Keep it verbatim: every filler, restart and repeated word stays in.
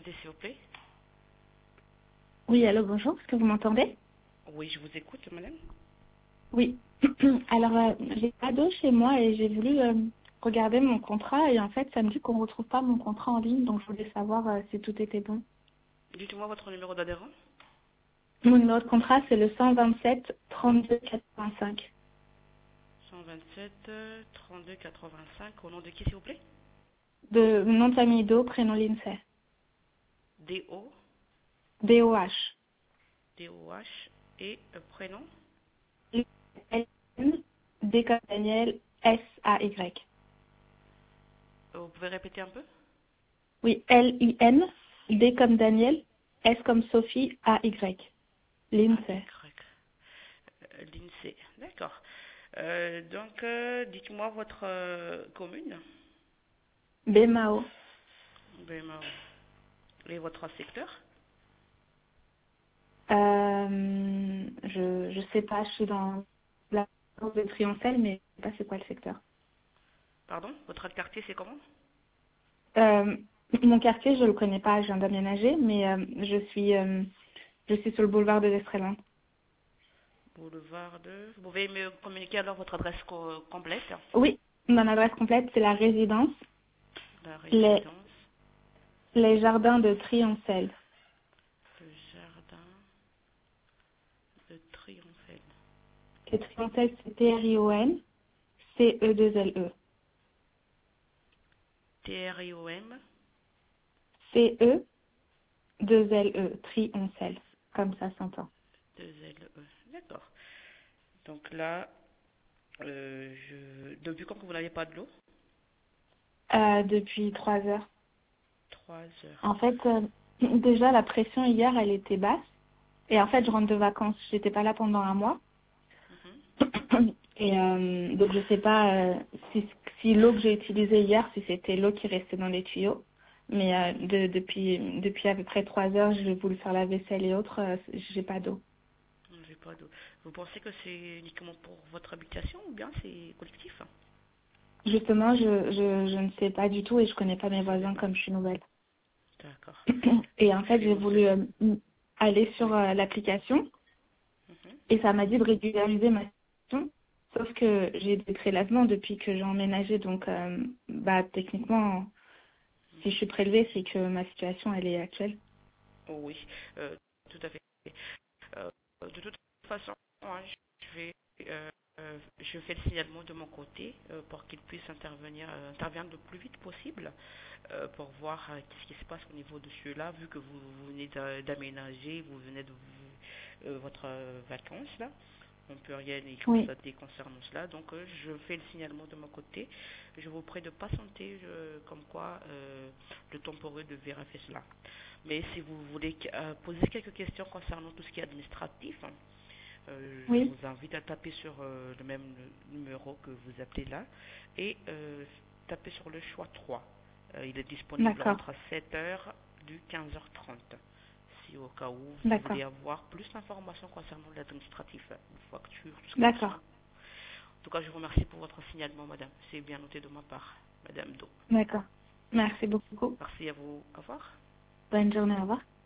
patienter, s'il vous plaît. Oui, allô, bonjour, est-ce que vous m'entendez? Oui, je vous écoute, madame. Oui. Alors, euh, j'ai pas d'eau chez moi et j'ai voulu euh, regarder mon contrat et en fait, ça me dit qu'on ne retrouve pas mon contrat en ligne, donc je voulais savoir euh, si tout était bon. Dites-moi votre numéro d'adhérent. Mon numéro de contrat, c'est le cent vingt-sept trente-deux quatre-vingt-cinq. cent vingt-sept trente-deux quatre-vingt-cinq. Au nom de qui, s'il vous plaît? De nom de famille d'eau, prénom Lindsay. D-O, D O H. D-O-H et euh, prénom? L D comme Daniel, S A Y. Euh, Vous pouvez répéter un peu? Oui, L I N, D comme Daniel, S comme Sophie, A Y. Lindsay. A-Y. Euh, L'INSEE. D'accord. Euh, donc, euh, dites-moi votre euh, commune. B M A O. B M A O. Et votre secteur? Euh, je je sais pas, je suis dans la province de Triomphe, mais je sais pas c'est quoi le secteur. Pardon? Votre quartier, c'est comment? Euh, Mon quartier, je le connais pas, je viens d'aménager, mais euh, je suis euh, je suis sur le boulevard de l'Estréland. Boulevard de... Vous pouvez me communiquer alors votre adresse co- complète? Oui, mon adresse complète, c'est la résidence, La les résidence, les jardins de Triomphe. le jardin de Triomphe. Et Triomphe, c'est T R I O N C E deux L E. T R I O M, C E deux L E, Triomphe, comme ça s'entend. deux L E. D'accord. Donc là, euh, je... depuis quand que vous n'avez pas de l'eau? Euh, depuis trois heures. Trois heures. En fait, euh, déjà, la pression hier, elle était basse. Et en fait, je rentre de vacances. J'étais pas là pendant un mois. Mhm. Et euh, donc, je sais pas euh, si, si l'eau que j'ai utilisée hier, si c'était l'eau qui restait dans les tuyaux. Mais euh, de, depuis, depuis à peu près trois heures, j'ai voulu faire la vaisselle et autres. Euh, j'ai pas d'eau. J'ai pas d'eau. Vous pensez que c'est uniquement pour votre habitation ou bien c'est collectif? Justement, je, je, je ne sais pas du tout et je connais pas Vous mes ne savez voisins pas. comme je suis nouvelle. D'accord. Et en Donc je fait, vais j'ai vous... voulu euh, aller sur Oui. euh, l'application. Mhm. Et ça m'a dit de régulariser ma situation. Sauf que j'ai des prélèvements depuis que j'ai emménagé. Donc, euh, bah, techniquement, si je suis prélevée, c'est que ma situation, elle est actuelle. Oh oui, euh, tout à fait. Euh, de toute façon, moi, je vais, euh, euh, je fais le signalement de mon côté euh, pour qu'il puisse intervenir, euh, intervenir le plus vite possible euh, pour voir euh, ce qui se passe au niveau de ceux-là, vu que vous, vous venez d'a- d'aménager, vous venez de vous- euh, votre euh, vacances là. On ne peut rien y Oui, constater concernant cela. Donc, euh, je fais le signalement de mon côté. Je vous prie de patienter, euh, comme quoi euh, le temporeux de vérifier cela. Mais si vous voulez euh, poser quelques questions concernant tout ce qui est administratif, hein, euh, je oui, vous invite à taper sur euh, le même numéro que vous appelez là et euh, taper sur le choix trois. Euh, il est disponible d'accord, entre sept heures du quinze heures trente. Si au cas où vous d'accord, voulez avoir plus d'informations concernant l'administratif, une facture, tout ce qui d'accord, concerne. En tout cas, je vous remercie pour votre signalement, madame. C'est bien noté de ma part, madame Do. d'accord. Merci beaucoup. Merci à vous. Au revoir. Bonne journée, au revoir.